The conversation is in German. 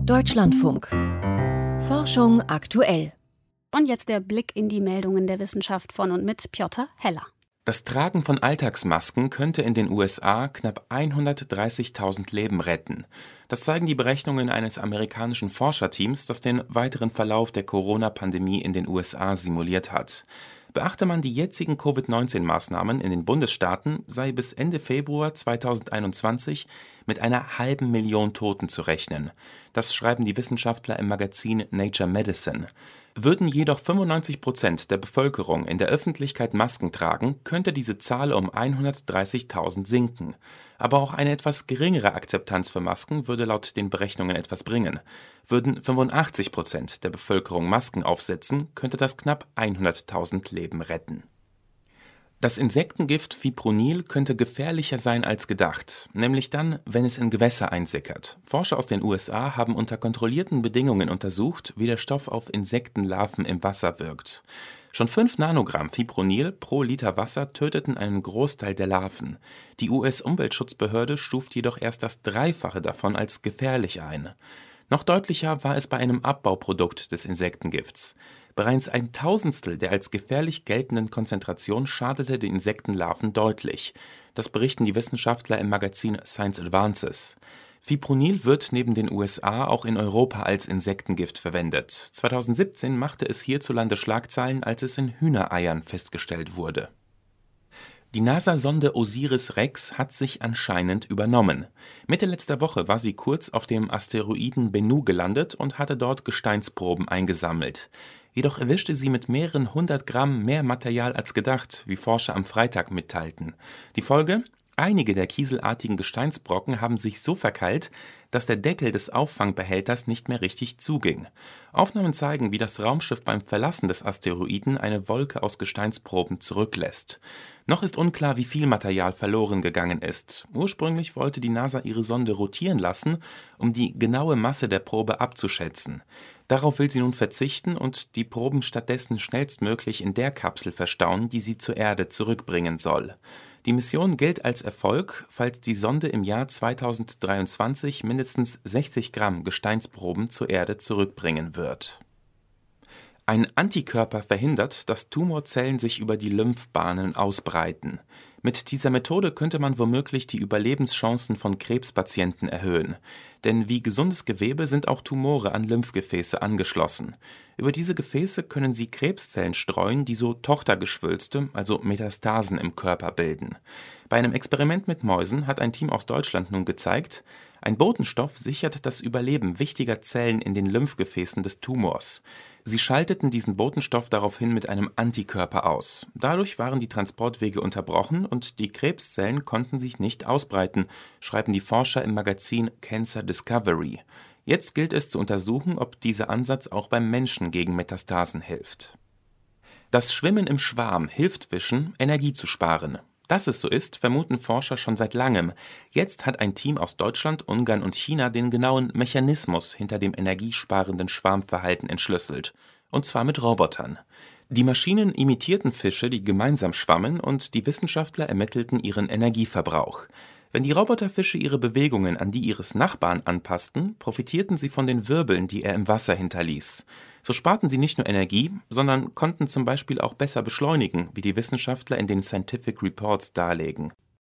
Deutschlandfunk. Forschung aktuell. Und jetzt der Blick in die Meldungen der Wissenschaft von und mit Piotr Heller. Das Tragen von Alltagsmasken könnte in den USA knapp 130.000 Leben retten. Das zeigen die Berechnungen eines amerikanischen Forscherteams, das den weiteren Verlauf der Corona-Pandemie in den USA simuliert hat. Beachte man die jetzigen Covid-19-Maßnahmen in den Bundesstaaten, sei bis Ende Februar 2021 mit einer 500.000 Toten zu rechnen. Das schreiben die Wissenschaftler im Magazin Nature Medicine. Würden jedoch 95% der Bevölkerung in der Öffentlichkeit Masken tragen, könnte diese Zahl um 130.000 sinken. Aber auch eine etwas geringere Akzeptanz für Masken würde laut den Berechnungen etwas bringen. Würden 85% der Bevölkerung Masken aufsetzen, könnte das knapp 100.000 Leben retten. Das Insektengift Fipronil könnte gefährlicher sein als gedacht, nämlich dann, wenn es in Gewässer einsickert. Forscher aus den USA haben unter kontrollierten Bedingungen untersucht, wie der Stoff auf Insektenlarven im Wasser wirkt. Schon 5 Nanogramm Fipronil pro Liter Wasser töteten einen Großteil der Larven. Die US-Umweltschutzbehörde stuft jedoch erst das Dreifache davon als gefährlich ein. Noch deutlicher war es bei einem Abbauprodukt des Insektengifts. Bereits 1/1000 der als gefährlich geltenden Konzentration schadete den Insektenlarven deutlich. Das berichten die Wissenschaftler im Magazin Science Advances. Fipronil wird neben den USA auch in Europa als Insektengift verwendet. 2017 machte es hierzulande Schlagzeilen, als es in Hühnereiern festgestellt wurde. Die NASA-Sonde OSIRIS-REx hat sich anscheinend übernommen. Mitte letzter Woche war sie kurz auf dem Asteroiden Bennu gelandet und hatte dort Gesteinsproben eingesammelt. Jedoch erwischte sie mit mehreren 100 Gramm mehr Material als gedacht, wie Forscher am Freitag mitteilten. Die Folge? Einige der kieselartigen Gesteinsbrocken haben sich so verkeilt, dass der Deckel des Auffangbehälters nicht mehr richtig zuging. Aufnahmen zeigen, wie das Raumschiff beim Verlassen des Asteroiden eine Wolke aus Gesteinsproben zurücklässt. Noch ist unklar, wie viel Material verloren gegangen ist. Ursprünglich wollte die NASA ihre Sonde rotieren lassen, um die genaue Masse der Probe abzuschätzen. Darauf will sie nun verzichten und die Proben stattdessen schnellstmöglich in der Kapsel verstauen, die sie zur Erde zurückbringen soll. Die Mission gilt als Erfolg, falls die Sonde im Jahr 2023 mindestens 60 Gramm Gesteinsproben zur Erde zurückbringen wird. Ein Antikörper verhindert, dass Tumorzellen sich über die Lymphbahnen ausbreiten. Mit dieser Methode könnte man womöglich die Überlebenschancen von Krebspatienten erhöhen. Denn wie gesundes Gewebe sind auch Tumore an Lymphgefäße angeschlossen. Über diese Gefäße können sie Krebszellen streuen, die so Tochtergeschwülste, also Metastasen im Körper bilden. Bei einem Experiment mit Mäusen hat ein Team aus Deutschland nun gezeigt, ein Botenstoff sichert das Überleben wichtiger Zellen in den Lymphgefäßen des Tumors. Sie schalteten diesen Botenstoff daraufhin mit einem Antikörper aus. Dadurch waren die Transportwege unterbrochen und die Krebszellen konnten sich nicht ausbreiten, schreiben die Forscher im Magazin Cancer Discovery. Jetzt gilt es zu untersuchen, ob dieser Ansatz auch beim Menschen gegen Metastasen hilft. Das Schwimmen im Schwarm hilft Fischen, Energie zu sparen. Dass es so ist, vermuten Forscher schon seit langem. Jetzt hat ein Team aus Deutschland, Ungarn und China den genauen Mechanismus hinter dem energiesparenden Schwarmverhalten entschlüsselt. Und zwar mit Robotern. Die Maschinen imitierten Fische, die gemeinsam schwammen, und die Wissenschaftler ermittelten ihren Energieverbrauch. Wenn die Roboterfische ihre Bewegungen an die ihres Nachbarn anpassten, profitierten sie von den Wirbeln, die er im Wasser hinterließ. So sparten sie nicht nur Energie, sondern konnten zum Beispiel auch besser beschleunigen, wie die Wissenschaftler in den Scientific Reports darlegen.